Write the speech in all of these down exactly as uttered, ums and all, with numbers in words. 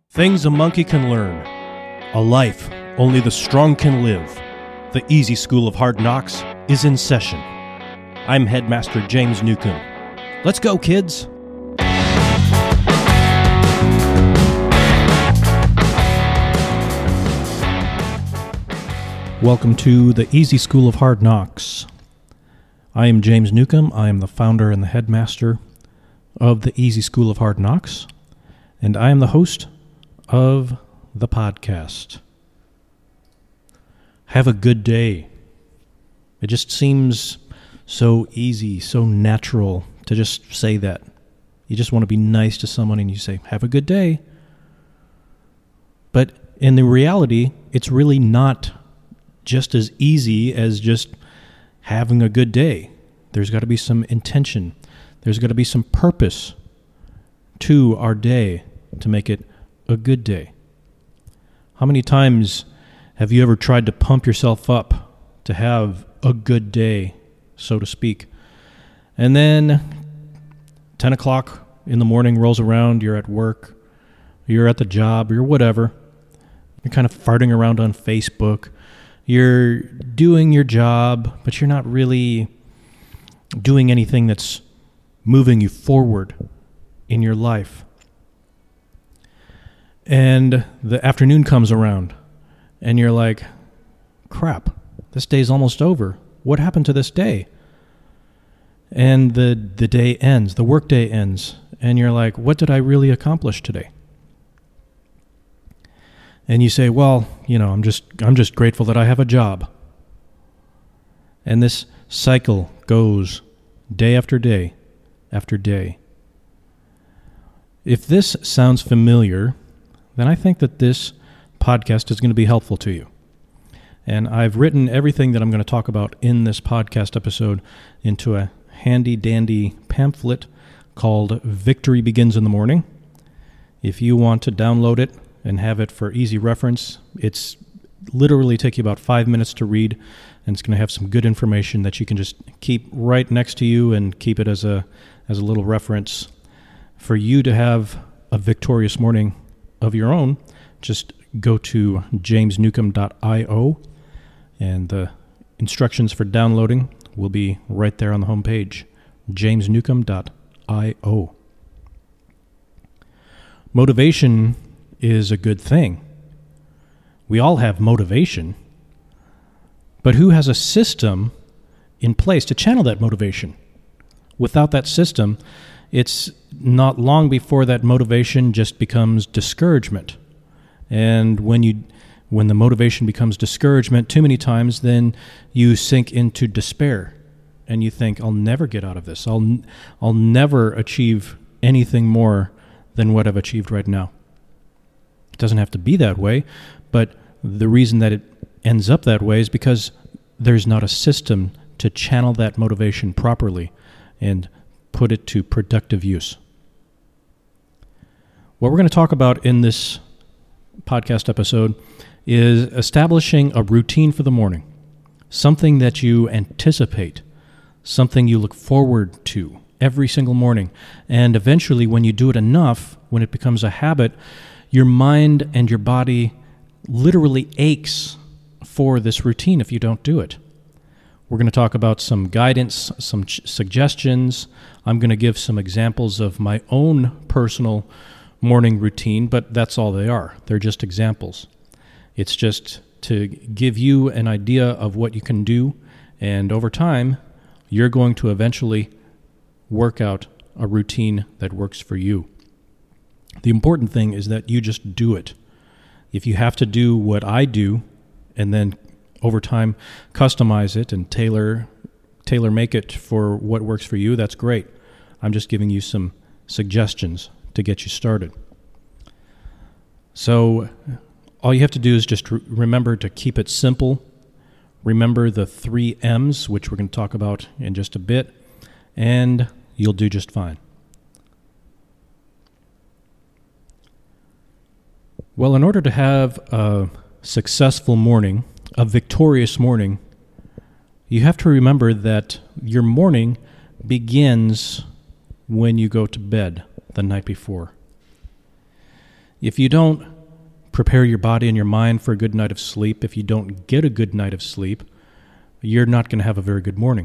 Things a monkey can learn. A life only the strong can live. The Easy School of Hard Knocks is in session. I'm Headmaster James Newcomb. Let's go, kids! Welcome to the Easy School of Hard Knocks. I am James Newcomb. I am the founder and the headmaster of the Easy School of Hard Knocks, and I am the host of the podcast. Have a good day. It just seems so easy, so natural to just say that. You just want to be nice to someone and you say, have a good day. But in the reality, it's really not just as easy as just having a good day. There's got to be some intention. There's got to be some purpose to our day to make it a good day. How many times have you ever tried to pump yourself up to have a good day, so to speak? And then ten o'clock in the morning rolls around, you're at work, you're at the job, you're whatever. You're kind of farting around on Facebook. You're doing your job, but you're not really doing anything that's moving you forward in your life. And the afternoon comes around, and you're like, crap, this day's almost over. What happened to this day? And the the day ends, the workday ends, and you're like, what did I really accomplish today? And you say, well, you know, I'm just I'm just grateful that I have a job. And this cycle goes day after day after day. If this sounds familiar, then I think that this podcast is going to be helpful to you. And I've written everything that I'm going to talk about in this podcast episode into a handy-dandy pamphlet called Victory Begins in the Morning. If you want to download it and have it for easy reference, it's literally take you about five minutes to read, and it's going to have some good information that you can just keep right next to you and keep it as a as a little reference for you to have a victorious morning of your own. Just go to james newcomb dot io, and the instructions for downloading will be right there on the home page, james newcomb dot io. Motivation is a good thing. We all have motivation, but who has a system in place to channel that motivation? Without that system, it's not long before that motivation just becomes discouragement. And when you, when the motivation becomes discouragement too many times, then you sink into despair, and you think, I'll never get out of this. I'll, I'll never achieve anything more than what I've achieved right now. It doesn't have to be that way, but the reason that it ends up that way is because there's not a system to channel that motivation properly and put it to productive use. What we're going to talk about in this podcast episode is establishing a routine for the morning, something that you anticipate, something you look forward to every single morning. And eventually, when you do it enough, when it becomes a habit, your mind and your body literally aches for this routine if you don't do it. We're going to talk about some guidance, some ch- suggestions. I'm going to give some examples of my own personal morning routine, but that's all they are. They're just examples. It's just to give you an idea of what you can do, and over time, you're going to eventually work out a routine that works for you. The important thing is that you just do it. If you have to do what I do, and then over time customize it and tailor tailor make it for what works for you, that's great. I'm just giving you some suggestions to get you started. So all you have to do is just re- remember to keep it simple. Remember the three M's, which we're going to talk about in just a bit, and you'll do just fine. Well, in order to have a successful morning, a victorious morning, you have to remember that your morning begins when you go to bed the night before. If you don't prepare your body and your mind for a good night of sleep, if you don't get a good night of sleep, you're not going to have a very good morning.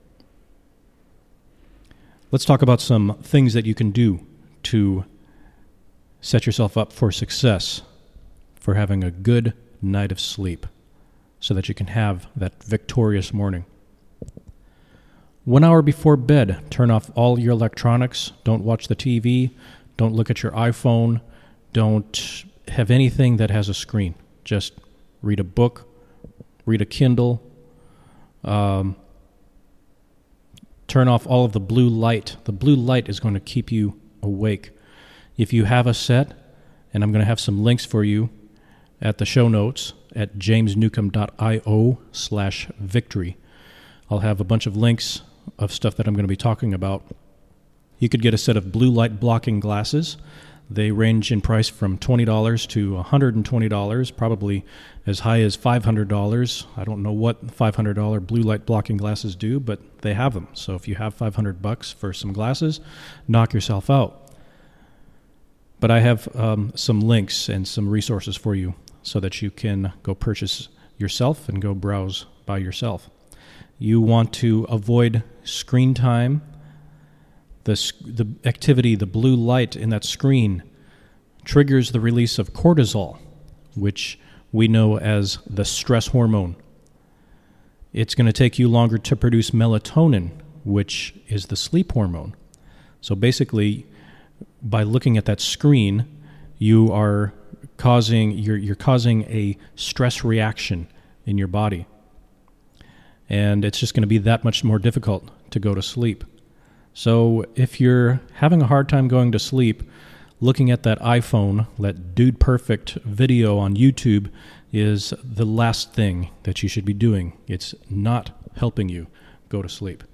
Let's talk about some things that you can do to set yourself up for success, for having a good night of sleep, so that you can have that victorious morning. One hour before bed, turn off all your electronics. Don't watch the T V. Don't look at your iPhone. Don't have anything that has a screen. Just read a book, read a Kindle. Um, turn off all of the blue light. The blue light is going to keep you awake. If you have a set, and I'm going to have some links for you at the show notes at jamesnewcomb.io slash victory. I'll have a bunch of links of stuff that I'm going to be talking about. You could get a set of blue light blocking glasses. They range in price from twenty dollars to one hundred twenty dollars, probably as high as five hundred dollars. I don't know what five hundred dollars blue light blocking glasses do, but they have them. So if you have five hundred bucks for some glasses, knock yourself out. But I have um, some links and some resources for you so that you can go purchase yourself and go browse by yourself. You want to avoid screen time. The, the activity, the blue light in that screen, triggers the release of cortisol, which we know as the stress hormone. It's going to take you longer to produce melatonin, which is the sleep hormone. So basically, by looking at that screen, you are causing you're you're causing a stress reaction in your body. And it's just going to be that much more difficult to go to sleep. So if you're having a hard time going to sleep, looking at that iPhone, that Dude Perfect video on YouTube is the last thing that you should be doing. It's not helping you go to sleep.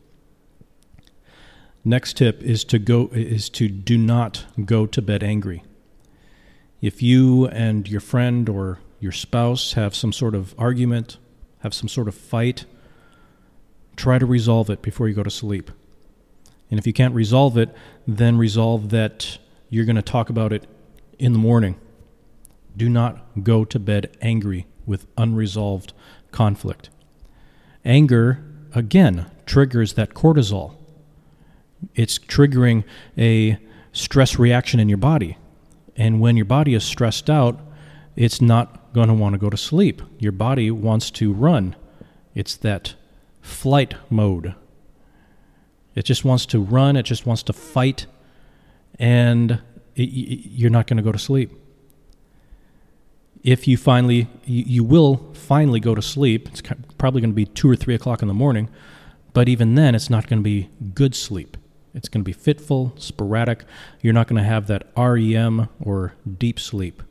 Next tip is to go is to do not go to bed angry. If you and your friend or your spouse have some sort of argument, have some sort of fight, try to resolve it before you go to sleep. And if you can't resolve it, then resolve that you're going to talk about it in the morning. Do not go to bed angry with unresolved conflict. Anger, again, triggers that cortisol. It's triggering a stress reaction in your body. And when your body is stressed out, it's not going to want to go to sleep. Your body wants to run. It's that flight mode. It just wants to run. It just wants to fight. And it, you're not going to go to sleep. If you finally, you, you will finally go to sleep, it's probably going to be two or three o'clock in the morning, but even then it's not going to be good sleep. It's going to be fitful, sporadic. You're not going to have that R E M or deep sleep.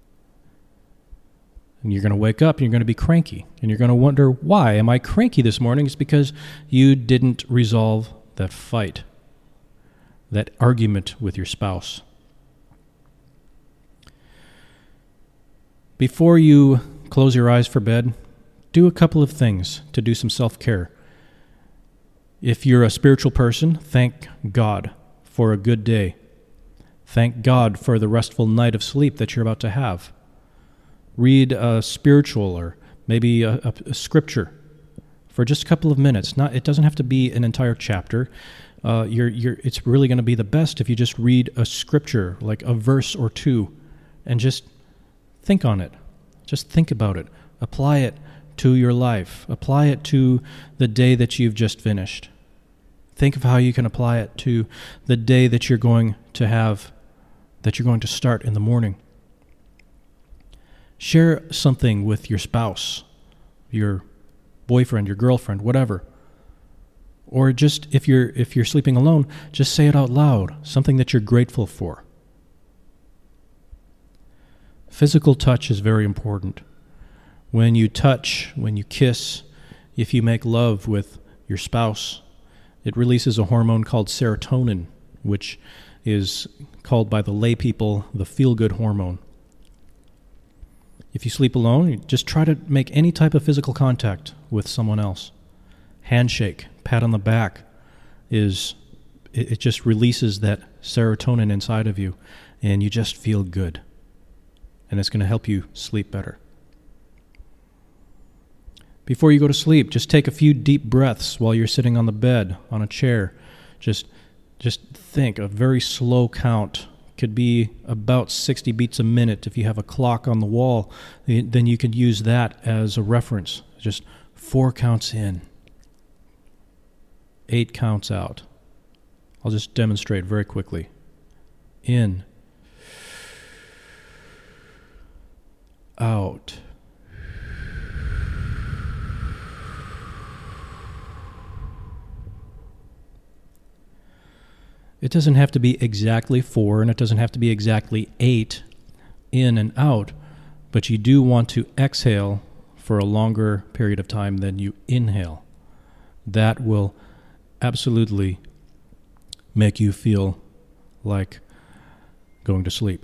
And you're going to wake up and you're going to be cranky. And you're going to wonder, why am I cranky this morning? It's because you didn't resolve that fight, that argument with your spouse. Before you close your eyes for bed, do a couple of things to do some self-care. If you're a spiritual person, thank God for a good day. Thank God for the restful night of sleep that you're about to have. Read a spiritual or maybe a, a, a scripture for just a couple of minutes. Not, it doesn't have to be an entire chapter. Uh, you're, you're, it's really going to be the best if you just read a scripture, like a verse or two, and just think on it. Just think about it. Apply it to your life. Apply it to the day that you've just finished. Think of how you can apply it to the day that you're going to have, that you're going to start in the morning. Share something with your spouse, your boyfriend, your girlfriend, whatever. Or just if you're if you're sleeping alone, just say it out loud, something that you're grateful for. Physical touch is very important. When you touch, when you kiss, if you make love with your spouse, it releases a hormone called serotonin, which is called by the lay people the feel-good hormone. If you sleep alone, just try to make any type of physical contact with someone else. Handshake, pat on the back, is it, it just releases that serotonin inside of you, and you just feel good. and it's going to help you sleep better. Before you go to sleep, just take a few deep breaths while you're sitting on the bed, on a chair. Just, just think, a very slow count. Could be about sixty beats a minute. If you have a clock on the wall, then you could use that as a reference. Just four counts in, eight counts out. I'll just demonstrate very quickly. In, out. It doesn't have to be exactly four, and it doesn't have to be exactly eight in and out, but you do want to exhale for a longer period of time than you inhale. That will absolutely make you feel like going to sleep.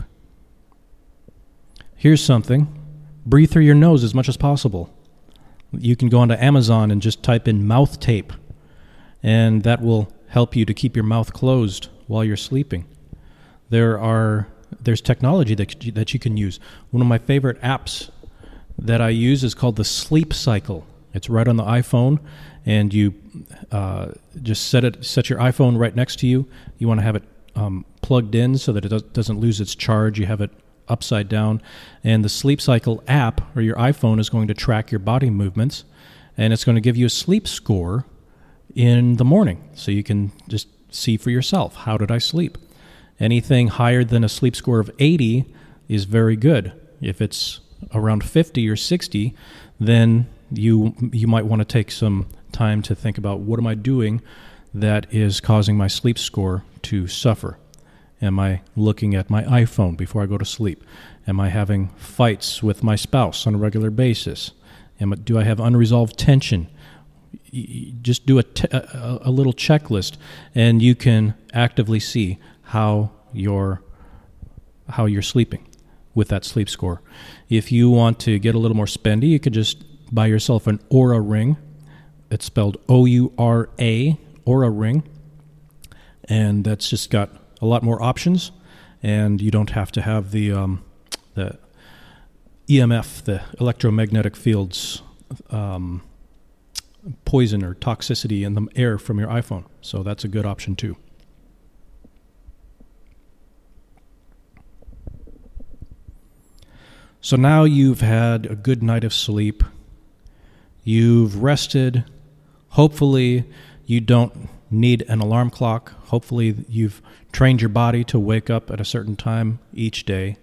Here's something. Breathe through your nose as much as possible. You can go onto Amazon and just type in mouth tape, and that will help you to keep your mouth closed while you're sleeping. There are there's technology that that you can use. One of my favorite apps that I use is called the Sleep Cycle. It's right on the iPhone, and you uh, just set it set your iPhone right next to you. You want to have it um, plugged in so that it does, doesn't lose its charge. You have it upside down, and the Sleep Cycle app or your iPhone is going to track your body movements, and it's going to give you a sleep score in the morning, so you can just see for yourself, how did I sleep? Anything higher than a sleep score of eighty is very good. If it's around fifty or sixty, then you you might want to take some time to think about, what am I doing that is causing my sleep score to suffer? Am I looking at my iPhone before I go to sleep? Am I having fights with my spouse on a regular basis? Am I, do I have unresolved tension? Just do a, t- a, a little checklist, and you can actively see how you're how you're sleeping with that sleep score. If you want to get a little more spendy, you could just buy yourself an Oura ring. It's spelled O U R A, Oura ring, and that's just got a lot more options, and you don't have to have the um, the E M F, the electromagnetic fields. Um, poison or toxicity in the air from your iPhone. So that's a good option too. So now you've had a good night of sleep. You've rested. Hopefully you don't need an alarm clock. Hopefully you've trained your body to wake up at a certain time each day.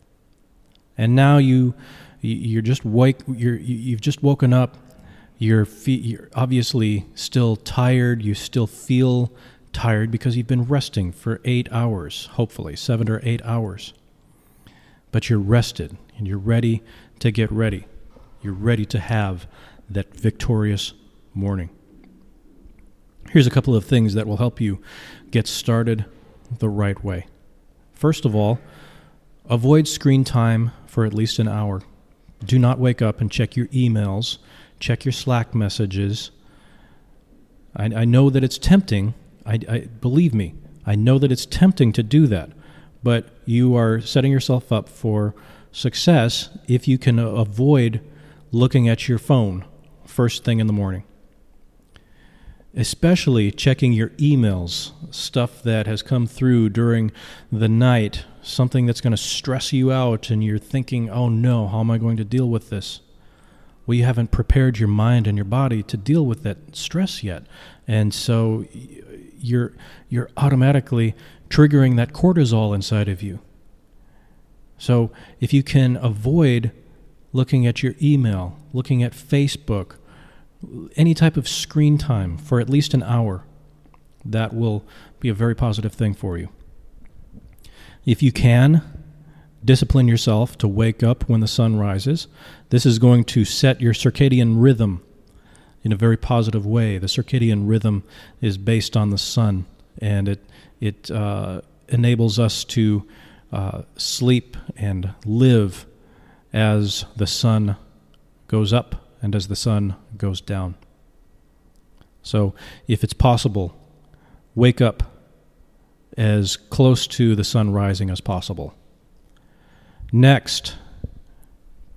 And now you you're just wake you're you've just woken up. You're, fe- you're obviously still tired. You still feel tired because you've been resting for eight hours, hopefully, seven or eight hours. But you're rested, and you're ready to get ready. You're ready to have that victorious morning. Here's a couple of things that will help you get started the right way. First of all, avoid screen time for at least an hour. Do not wake up and check your emails. Check your Slack messages. I, I know that it's tempting. I, I believe me, I know that it's tempting to do that, but you are setting yourself up for success if you can avoid looking at your phone first thing in the morning. Especially checking your emails, stuff that has come through during the night, something that's going to stress you out, and you're thinking, oh no, how am I going to deal with this? Well, you haven't prepared your mind and your body to deal with that stress yet. And so you're you're automatically triggering that cortisol inside of you. So if you can avoid looking at your email, looking at Facebook, any type of screen time for at least an hour, that will be a very positive thing for you. If you can, discipline yourself to wake up when the sun rises. This is going to set your circadian rhythm in a very positive way. The circadian rhythm is based on the sun, and it it uh, enables us to uh, sleep and live as the sun goes up and as the sun goes down. So if it's possible, wake up as close to the sun rising as possible. Next,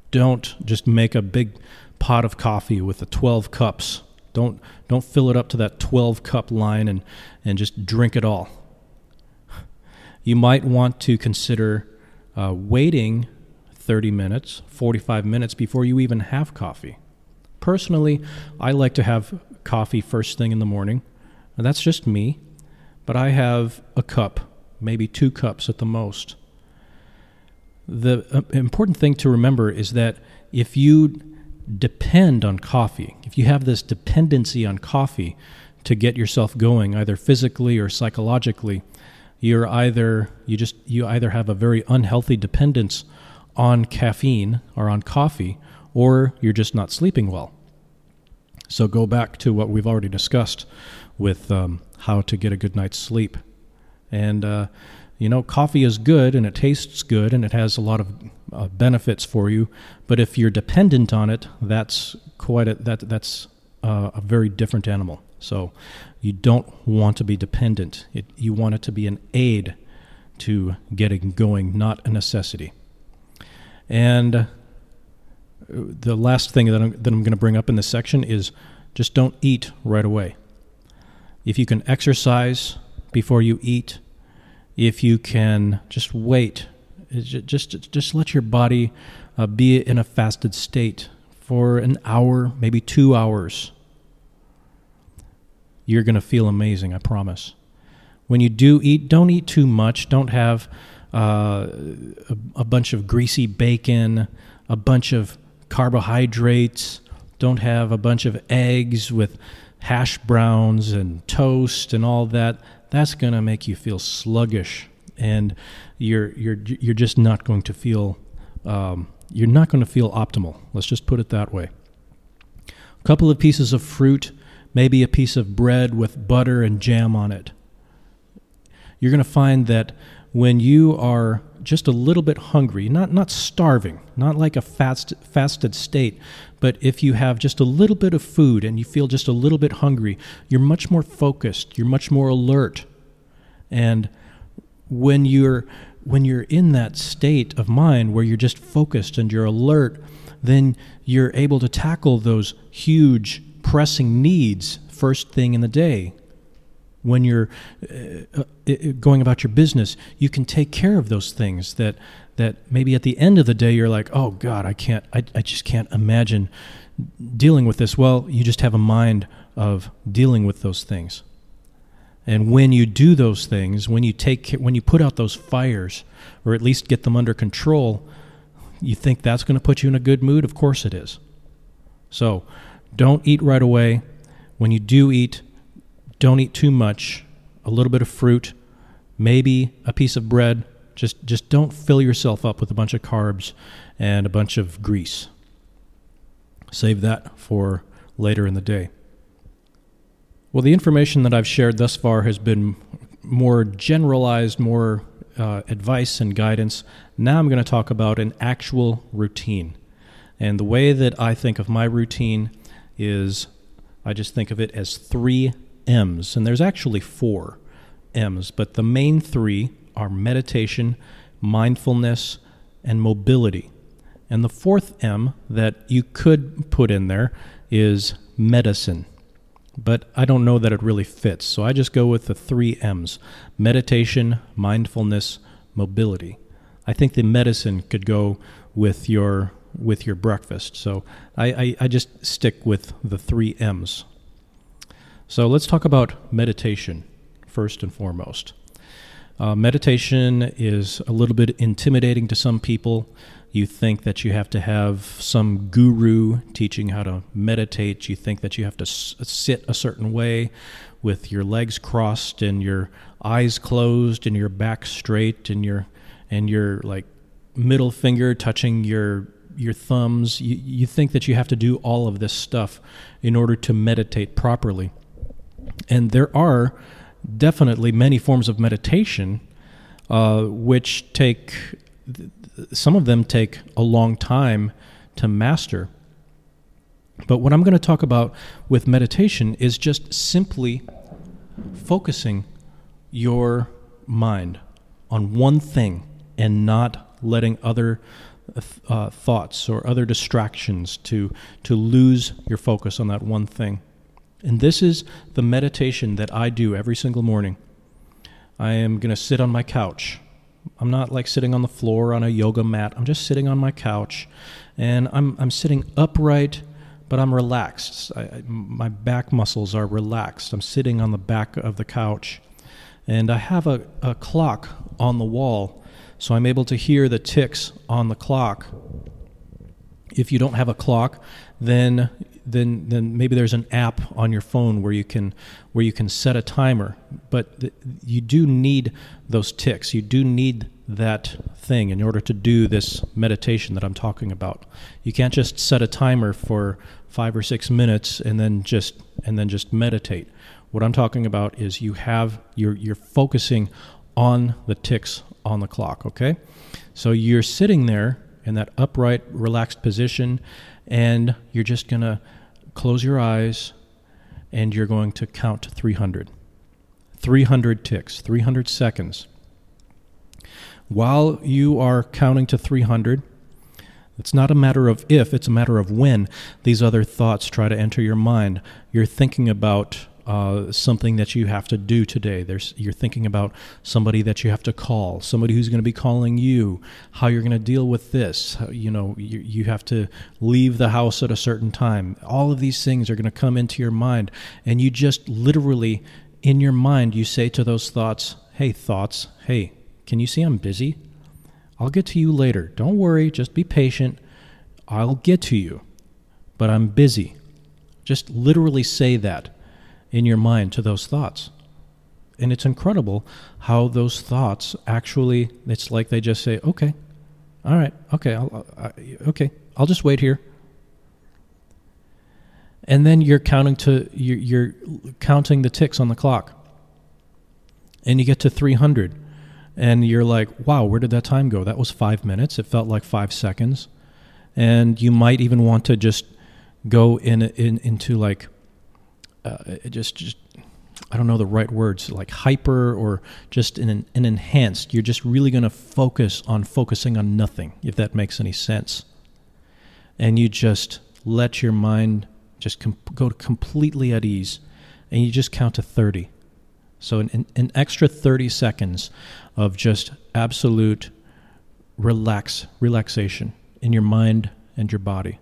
Don't just make a big pot of coffee with the twelve cups. Don't don't fill it up to that twelve cup line and, and just drink it all. You might want to consider uh, waiting thirty minutes, forty-five minutes before you even have coffee. Personally, I like to have coffee first thing in the morning. And that's just me, but I have a cup, maybe two cups at the most. The uh, important thing to remember is that if you depend on coffee, if you have this dependency on coffee to get yourself going, either physically or psychologically, you're either you just you either have a very unhealthy dependence on caffeine or on coffee, or you're just not sleeping well. So go back to what we've already discussed with um, how to get a good night's sleep. And, uh, you know, coffee is good and it tastes good and it has a lot of uh, benefits for you. But if you're dependent on it, that's quite a, that that's uh, a very different animal. So you don't want to be dependent. It, you want it to be an aid to getting going, not a necessity. And the last thing that I'm, that I'm going to bring up in this section is just don't eat right away. If you can exercise before you eat, if you can just wait, just just let your body uh, be in a fasted state for an hour, maybe two hours, you're going to feel amazing, I promise. When you do eat, don't eat too much. Don't have uh, a, a bunch of greasy bacon, a bunch of carbohydrates. Don't have a bunch of eggs with hash browns and toast and all that. That's going to make you feel sluggish, and you're you're you're just not going to feel um, you're not going to feel optimal. Let's just put it that way. A couple of pieces of fruit, maybe a piece of bread with butter and jam on it. You're going to find that when you are just a little bit hungry, not not starving, not like a fast, fasted state, but if you have just a little bit of food and you feel just a little bit hungry, you're much more focused, you're much more alert. And when you're when you're in that state of mind where you're just focused and you're alert, then you're able to tackle those huge pressing needs first thing in the day. When you're uh, uh, going about your business, you can take care of those things that that maybe at the end of the day you're like, oh God, I can't, I, I just can't imagine dealing with this. Well, you just have a mind of dealing with those things. And when you do those things, when you take, when you put out those fires, or at least get them under control, you think that's going to put you in a good mood? Of course it is. So don't eat right away. When you do eat, don't eat too much, a little bit of fruit, maybe a piece of bread. Just just don't fill yourself up with a bunch of carbs and a bunch of grease. Save that for later in the day. Well, the information that I've shared thus far has been more generalized, more uh, advice and guidance. Now I'm going to talk about an actual routine. And the way that I think of my routine is I just think of it as three M's, and there's actually four M's, but the main three are meditation, mindfulness, and mobility. And the fourth M that you could put in there is medicine, but I don't know that it really fits, so I just go with the three M's: meditation, mindfulness, mobility. I think the medicine could go with your with your breakfast, so I, I, I just stick with the three M's. So let's talk about meditation first and foremost. Uh, meditation is a little bit intimidating to some people. You think that you have to have some guru teaching how to meditate. You think that you have to s- sit a certain way with your legs crossed and your eyes closed and your back straight and your and your like middle finger touching your your thumbs. You, you think that you have to do all of this stuff in order to meditate properly. And there are definitely many forms of meditation uh, which take, some of them take a long time to master. But what I'm going to talk about with meditation is just simply focusing your mind on one thing and not letting other uh, thoughts or other distractions to to lose your focus on that one thing. And this is the meditation that I do every single morning. I am going to sit on my couch. I'm not like sitting on the floor on a yoga mat. I'm just sitting on my couch, and I'm I'm sitting upright, but I'm relaxed. I, I, my back muscles are relaxed. I'm sitting on the back of the couch, and I have a, a clock on the wall, so I'm able to hear the ticks on the clock. If you don't have a clock, then then then maybe there's an app on your phone where you can where you can set a timer. But th- you do need those ticks. You do need that thing in order to do this meditation that I'm talking about. You can't just set a timer for five or six minutes and then just and then just meditate. What I'm talking about is you have you're you're focusing on the ticks on the clock. Okay, so you're sitting there in that upright, relaxed position, and you're just going to close your eyes, and you're going to count to three hundred. three hundred ticks, three hundred seconds. While you are counting to three hundred, it's not a matter of if, it's a matter of when these other thoughts try to enter your mind. You're thinking about Uh, something that you have to do today. There's, you're thinking about somebody that you have to call, somebody who's going to be calling you, how you're going to deal with this. How, you know, you, you have to leave the house at a certain time. All of these things are going to come into your mind, and you just literally, in your mind, you say to those thoughts, hey, thoughts, hey, can you see I'm busy? I'll get to you later. Don't worry, just be patient. I'll get to you, but I'm busy. Just literally say that in your mind to those thoughts. And it's incredible how those thoughts actually, it's like they just say, okay, all right, okay, I'll, I, okay, I'll just wait here. And then you're counting to, you're, you're counting the ticks on the clock. And you get to three hundred. And you're like, wow, where did that time go? That was five minutes. It felt like five seconds. And you might even want to just go in, in into like, Uh, it just, just, I don't know the right words, like hyper or just an, an enhanced. You're just really going to focus on focusing on nothing, if that makes any sense. And you just let your mind just com- go completely at ease, and you just count to thirty. So an, an extra thirty seconds of just absolute relax, relaxation in your mind and your body.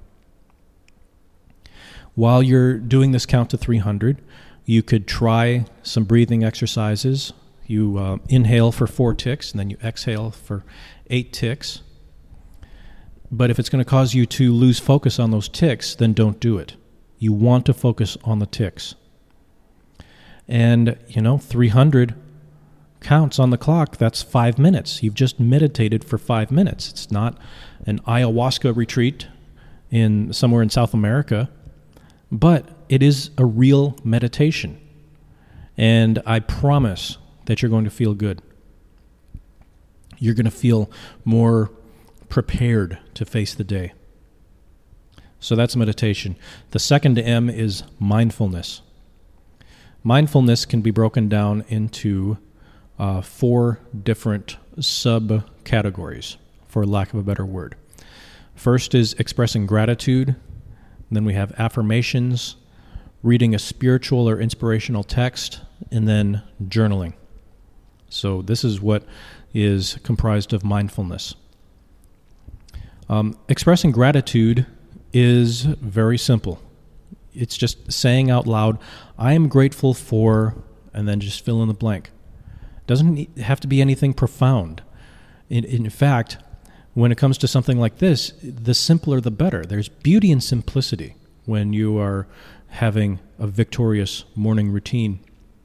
While you're doing this count to three hundred, you could try some breathing exercises. You uh, inhale for four ticks, and then you exhale for eight ticks. But if it's going to cause you to lose focus on those ticks, then don't do it. You want to focus on the ticks. And, you know, three hundred counts on the clock, that's five minutes. You've just meditated for five minutes. It's not an ayahuasca retreat in somewhere in South America. But it is a real meditation, and I promise that you're going to feel good. You're going to feel more prepared to face the day. So that's meditation. The second M is mindfulness. Mindfulness can be broken down into uh, four different subcategories, for lack of a better word. First is expressing gratitude. Then we have affirmations, reading a spiritual or inspirational text, and then journaling. So this is what is comprised of mindfulness. Um, expressing gratitude is very simple. It's just saying out loud, I am grateful for, and then just fill in the blank. It doesn't have to be anything profound. In, in fact, when it comes to something like this, the simpler the better. There's beauty in simplicity when you are having a victorious morning routine.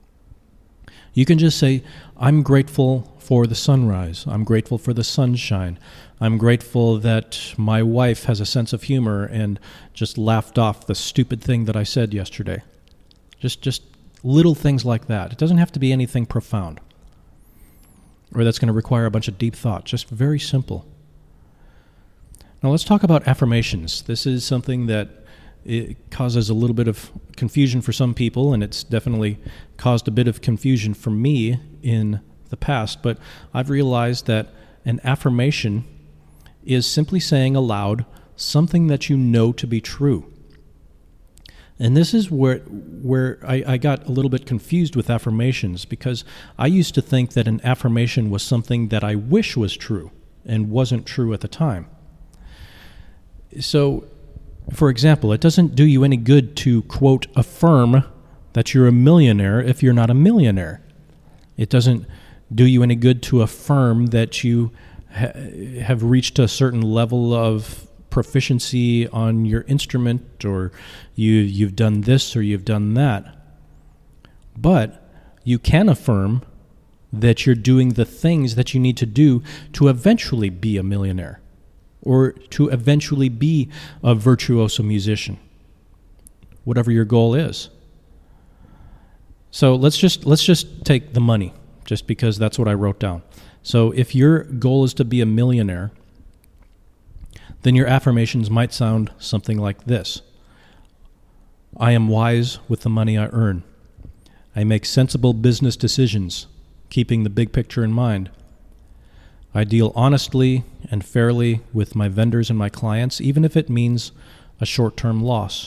You can just say, I'm grateful for the sunrise. I'm grateful for the sunshine. I'm grateful that my wife has a sense of humor and just laughed off the stupid thing that I said yesterday. Just, just little things like that. It doesn't have to be anything profound, or that's going to require a bunch of deep thought. Just very simple. Now let's talk about affirmations. This is something that it causes a little bit of confusion for some people, and it's definitely caused a bit of confusion for me in the past. But I've realized that an affirmation is simply saying aloud something that you know to be true. And this is where where I, I got a little bit confused with affirmations, because I used to think that an affirmation was something that I wish was true and wasn't true at the time. So, for example, it doesn't do you any good to, quote, affirm that you're a millionaire if you're not a millionaire. It doesn't do you any good to affirm that you ha- have reached a certain level of proficiency on your instrument, or you, you've done this or you've done that. But you can affirm that you're doing the things that you need to do to eventually be a millionaire, or to eventually be a virtuoso musician, whatever your goal is. So let's just let's just take the money, just because that's what I wrote down. So if your goal is to be a millionaire, then your affirmations might sound something like this. I am wise with the money I earn. I make sensible business decisions, keeping the big picture in mind. I deal honestly and fairly with my vendors and my clients, even if it means a short-term loss.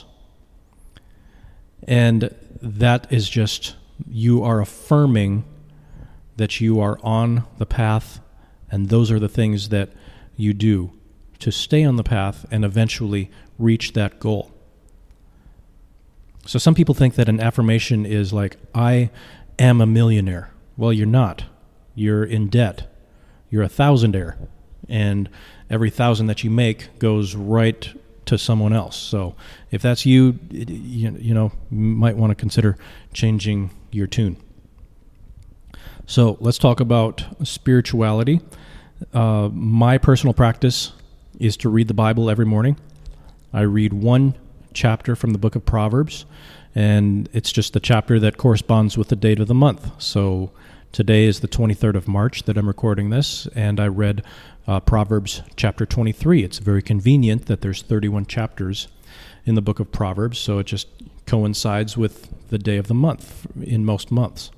And that is just, you are affirming that you are on the path, and those are the things that you do to stay on the path and eventually reach that goal. So some people think that an affirmation is like, I am a millionaire. Well, you're not. You're in debt. You're a thousandaire. And every thousand that you make goes right to someone else. So if that's you, you, you know, you might want to consider changing your tune. So let's talk about spirituality. Uh, my personal practice is to read the Bible every morning. I read one chapter from the book of Proverbs, and it's just the chapter that corresponds with the date of the month. So today is the twenty-third of March that I'm recording this, and I read uh, Proverbs chapter twenty-three. It's very convenient that there's thirty-one chapters in the book of Proverbs, so it just coincides with the day of the month in most months.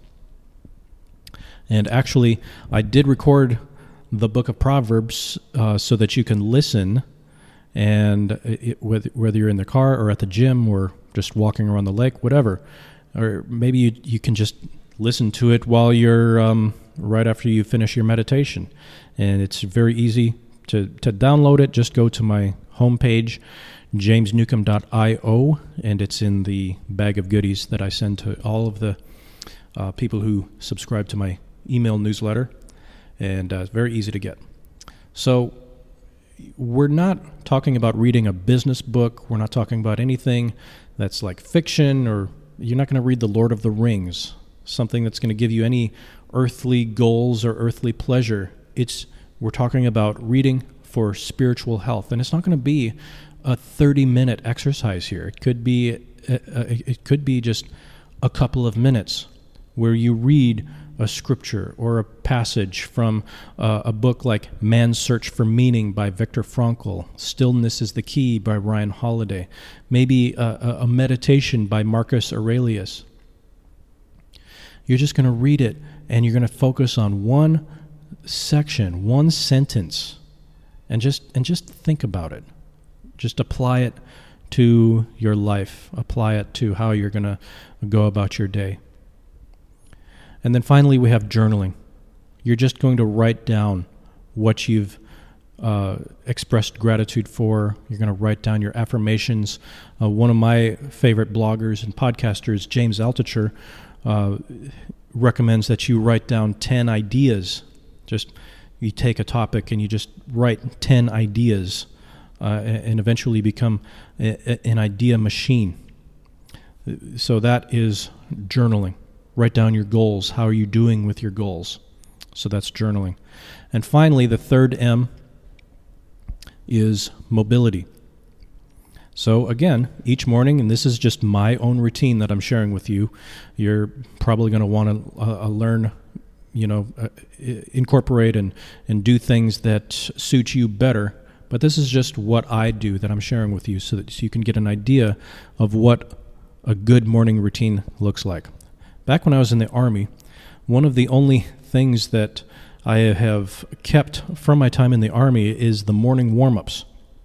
And actually, I did record the book of Proverbs uh, so that you can listen, and it, whether, whether you're in the car or at the gym or just walking around the lake, whatever, or maybe you, you can just listen to it while you're um, right after you finish your meditation. And it's very easy to, to download it. Just go to my homepage, james newcomb dot io, and it's in the bag of goodies that I send to all of the uh, people who subscribe to my email newsletter. And uh, it's very easy to get. So we're not talking about reading a business book. We're not talking about anything that's like fiction, or you're not going to read The Lord of the Rings, something that's going to give you any earthly goals or earthly pleasure. It's we're talking about reading for spiritual health, and it's not going to be a thirty-minute exercise here. It could be a, a, it could be just a couple of minutes where you read a scripture or a passage from uh, a book like Man's Search for Meaning by Viktor Frankl, Stillness is the Key by Ryan Holiday, maybe a, a meditation by Marcus Aurelius. You're just going to read it, and you're going to focus on one section, one sentence, and just and just think about it. Just apply it to your life. Apply it to how you're going to go about your day. And then finally, we have journaling. You're just going to write down what you've uh, expressed gratitude for. You're going to write down your affirmations. Uh, one of my favorite bloggers and podcasters, James Altucher, uh, recommends that you write down ten ideas. Just you take a topic and you just write ten ideas uh, and eventually become a, a, an idea machine. So that is journaling. Write down your goals. How are you doing with your goals? So that's journaling. And finally, the third M is mobility. So again, each morning, and this is just my own routine that I'm sharing with you, you're probably going to want to uh, learn, you know, uh, incorporate and, and do things that suit you better. But this is just what I do that I'm sharing with you so that so you can get an idea of what a good morning routine looks like. Back when I was in the Army, one of the only things that I have kept from my time in the Army is the morning warm-ups.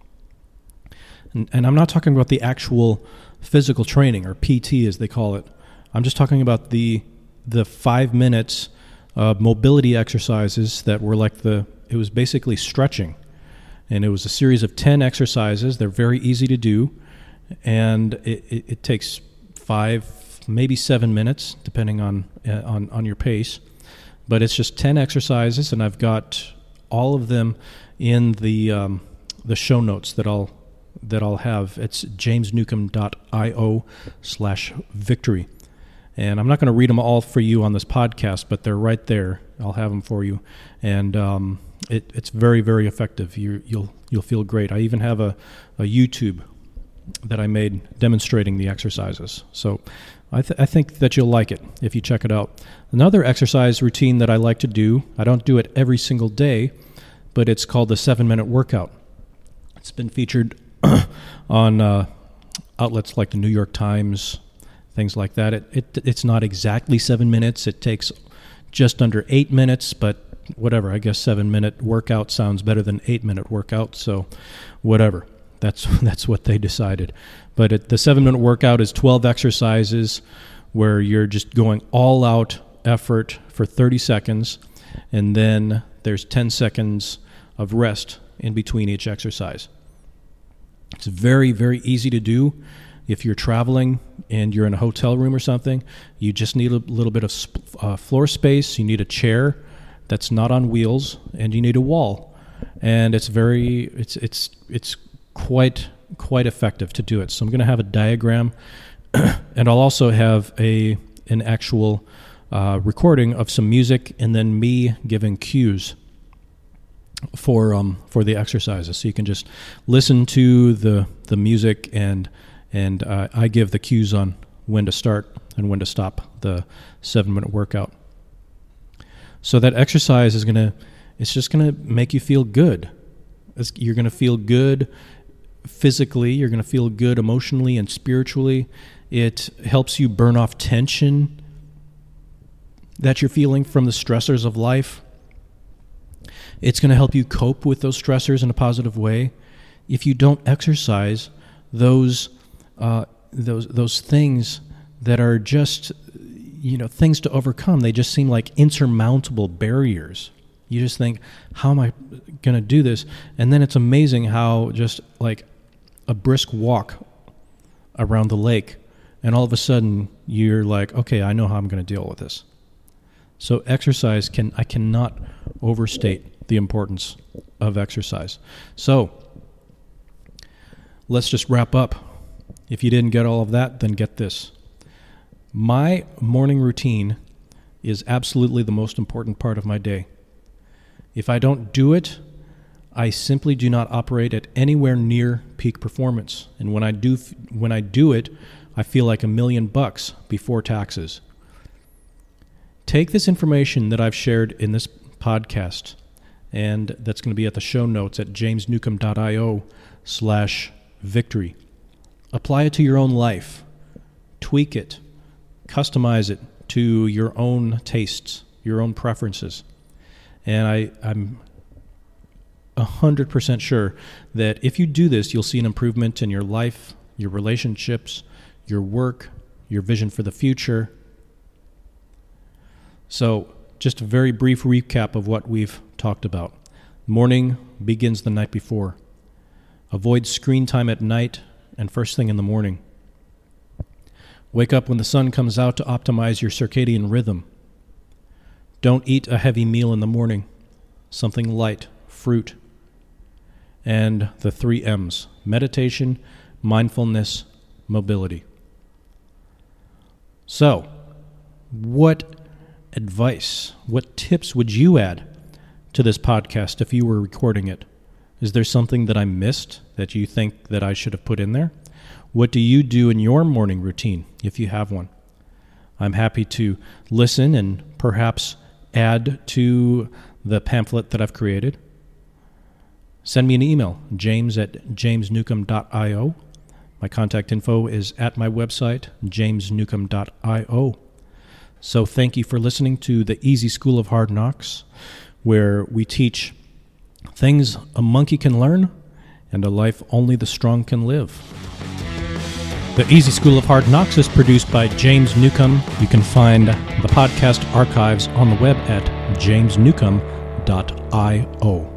And, and I'm not talking about the actual physical training, or P T as they call it. I'm just talking about the the five minutes of mobility exercises that were like the, it was basically stretching. And it was a series of ten exercises. They're very easy to do. And it, it, it takes five, maybe seven minutes, depending on, uh, on on your pace. But it's just ten exercises, and I've got all of them in the um, the show notes that I'll that I'll have. It's jamesnewcomb.io slash victory. And I'm not going to read them all for you on this podcast, but they're right there. I'll have them for you. And um, it, it's very, very effective. You, you'll you'll feel great. I even have a, a YouTube that I made demonstrating the exercises. So I, th- I think that you'll like it if you check it out. Another exercise routine that I like to do, I don't do it every single day, but it's called the seven-minute workout. It's been featured on uh, outlets like the New York Times, things like that. It, it It's not exactly seven minutes. It takes just under eight minutes, but whatever. I guess seven-minute workout sounds better than eight-minute workout, so whatever. That's that's what they decided. But it, the seven-minute workout is twelve exercises where you're just going all-out effort for thirty seconds, and then there's ten seconds of rest in between each exercise. It's very, very easy to do. If you're traveling and you're in a hotel room or something, you just need a little bit of sp- uh, floor space. You need a chair that's not on wheels, and you need a wall. And it's very, it's it's it's quite quite effective to do it. So I'm going to have a diagram, and I'll also have a an actual uh, recording of some music, and then me giving cues for um for the exercises. So you can just listen to the the music, and and uh, I give the cues on when to start and when to stop the seven minute workout. So that exercise is gonna, it's just gonna make you feel good. It's, you're gonna feel good physically, you're going to feel good emotionally and spiritually. It helps you burn off tension that you're feeling from the stressors of life. It's going to help you cope with those stressors in a positive way. If you don't exercise, those uh, those those things that are just, you know, things to overcome, they just seem like insurmountable barriers. You just think, how am I going to do this? And then it's amazing how just like a brisk walk around the lake, and all of a sudden you're like, okay, I know how I'm going to deal with this. So exercise, can I cannot overstate the importance of exercise. So let's just wrap up. If you didn't get all of that, then get this. My morning routine is absolutely the most important part of my day. If I don't do it, I simply do not operate at anywhere near peak performance. And when I do when I do it, I feel like a million bucks before taxes. Take this information that I've shared in this podcast, and that's going to be at the show notes at jamesnewcomb.io slash victory. Apply it to your own life. Tweak it. Customize it to your own tastes, your own preferences. And I, I'm one hundred percent sure that if you do this, you'll see an improvement in your life, your relationships, your work, your vision for the future. So just a very brief recap of what we've talked about. Morning begins the night before. Avoid screen time at night and first thing in the morning. Wake up when the sun comes out to optimize your circadian rhythm. Don't eat a heavy meal in the morning. Something light, fruit. And the three M's: meditation, mindfulness, mobility. So, what advice, what tips would you add to this podcast if you were recording it? Is there something that I missed that you think that I should have put in there? What do you do in your morning routine, if you have one? I'm happy to listen and perhaps add to the pamphlet that I've created. Send me an email, james at jamesnewcomb.io. My contact info is at my website, jamesnewcomb.io. So thank you for listening to the Easy School of Hard Knocks, where we teach things a monkey can learn and a life only the strong can live. The Easy School of Hard Knocks is produced by James Newcomb. You can find the podcast archives on the web at james newcomb dot io.